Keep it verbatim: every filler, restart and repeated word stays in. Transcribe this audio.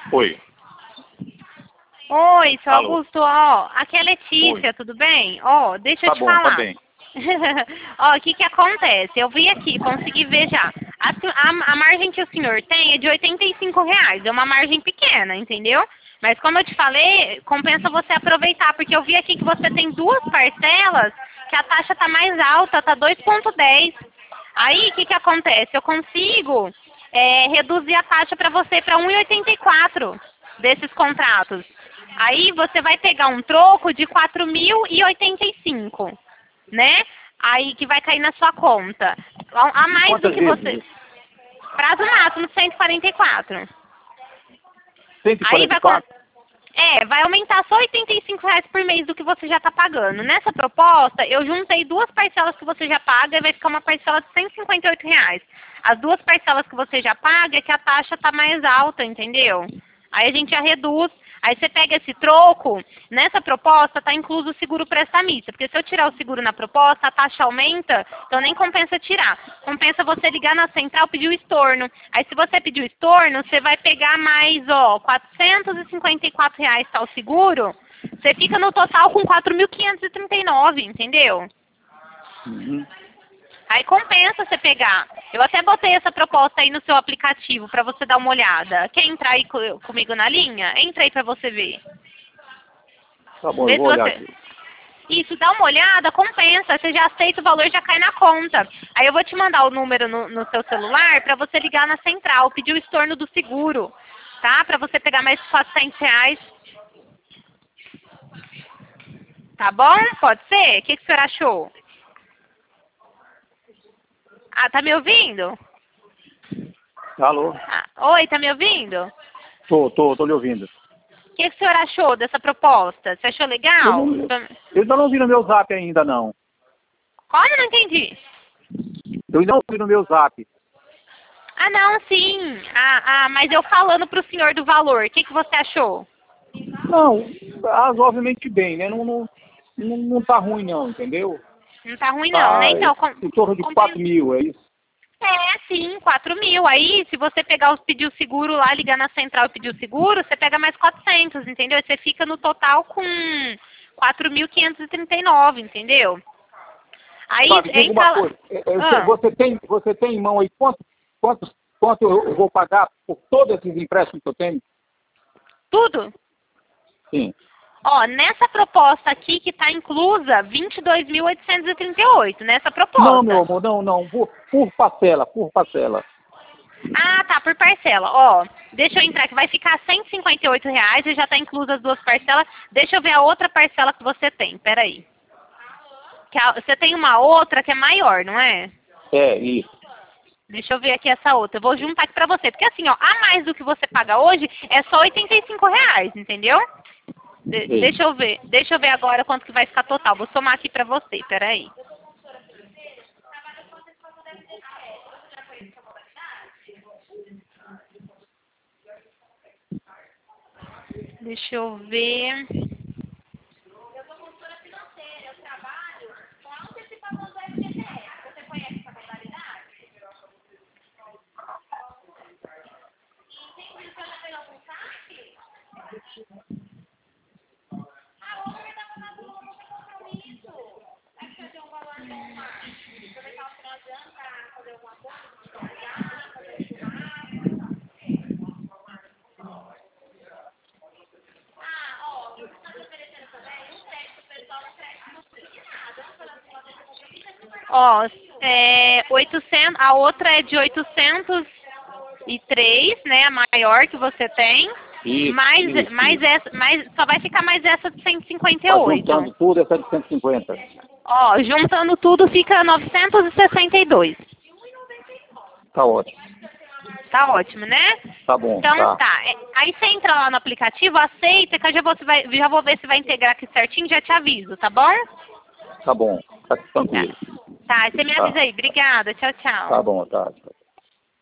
Oi. Oi, seu Alô. Augusto, ó, aqui é a Letícia, Oi. tudo bem? Ó, deixa eu Tá te bom, falar. tá bem. Ó, o que que acontece? Eu vi aqui, consegui ver já. A, su- a, a margem que o senhor tem é de oitenta e cinco reais, é uma margem pequena, entendeu? Mas como eu te falei, compensa você aproveitar, porque eu vi aqui que você tem duas parcelas, que a taxa tá mais alta, tá dois ponto dez. Aí, o que que acontece? Eu consigo é, reduzir a taxa para você para um vírgula oitenta e quatro desses contratos. Aí você vai pegar um troco de quatro mil e oitenta e cinco, né? Aí que vai cair na sua conta. A a mais do Quantas que vezes você... isso? Prazo máximo cento e quarenta e quatro. Aí vai... com- cento e quarenta e quatro? É, vai aumentar só oitenta e cinco reais por mês do que você já está pagando. Nessa proposta, eu juntei duas parcelas que você já paga e vai ficar uma parcela de cento e cinquenta e oito reais. As duas parcelas que você já paga é que a taxa está mais alta, entendeu? Aí a gente já reduz. Aí você pega esse troco, nessa proposta está incluso o seguro prestamista, porque se eu tirar o seguro na proposta, a taxa aumenta, então nem compensa tirar. Compensa você ligar na central e pedir o estorno. Aí se você pedir o estorno, você vai pegar mais, ó, quatrocentos e cinquenta e quatro reais tá o seguro, você fica no total com quatro mil quinhentos e trinta e nove, entendeu? Uhum. Aí compensa você pegar. Eu até botei essa proposta aí no seu aplicativo para você dar uma olhada. Quer entrar aí co- comigo na linha? Entra aí para você ver. Tá bom, eu Vê se vou olhar você... aqui. Isso, dá uma olhada, compensa. Você já aceita o valor, já cai na conta. Aí eu vou te mandar o número no, no seu celular para você ligar na central, pedir o estorno do seguro, tá? Para você pegar mais quatrocentos reais. Tá bom? Pode ser? O que, que o senhor achou? Ah, tá me ouvindo? Alô? Ah, oi, tá me ouvindo? Tô, tô, tô lhe ouvindo. O que, que o senhor achou dessa proposta? Você achou Eu, legal? não, eu ainda não vi no meu zap ainda, não. Como? Não entendi. Eu ainda não vi no meu zap. Ah, não, sim. Ah, ah, mas eu falando pro senhor do valor, o que, que você achou? Não, razoavelmente bem, né? Não, não, não, não tá ruim não, entendeu? Não tá ruim não, né? Tá Então, com, em torno de compensa. quatro mil, é isso? É, sim, quatro mil. Aí, se você pegar os pedir o seguro lá, ligar na central e pedir o seguro, você pega mais quatrocentos, entendeu? Aí você fica no total com quatro mil quinhentos e trinta e nove, entendeu? Aí, Sabe, diga entra uma lá... coisa. é, é, Você, Ah, você tem, você tem em mão aí quanto, quanto, quanto eu vou pagar por todos esses empréstimos que eu tenho? tudo? Sim. Ó, nessa proposta aqui que está inclusa vinte e dois mil oitocentos e trinta e oito, nessa Não, meu proposta. amor, não, não. Por, por parcela, por parcela. Ah, tá, por parcela. Ó, deixa eu entrar que vai ficar cento e cinquenta e oito reais e já está inclusa as duas parcelas. Deixa eu ver a outra parcela que você tem, peraí. Que a- você tem uma outra que é maior, não é? É, isso. Deixa eu ver aqui essa outra. Eu vou juntar aqui pra você. Porque assim, ó, a mais do que você paga hoje é só oitenta e cinco reais, entendeu? De- Sim. deixa eu ver. Deixa eu ver agora quanto que vai ficar total. Vou somar aqui pra você, peraí. Deixa eu ver. Ó, é, oitocentos, a outra é de oitocentos e três, né? A maior que você tem. Isso, Mais, isso, mais isso. essa, mais, só vai ficar mais essa de cento e cinquenta e Tá oito. juntando tudo, é setecentos e cinquenta. Ó, juntando tudo fica novecentos e sessenta e dois. Tá ótimo. Tá ótimo, né? Tá bom, Então tá. tá. É, aí você entra lá no aplicativo, aceita, que eu já vou, você vai, já vou ver se vai integrar aqui certinho, já te aviso, tá bom? Tá bom. Tá Tá. tranquilo. Tá, você me Tá. avisa aí. Obrigada. Tchau, tchau. Tá bom, tá.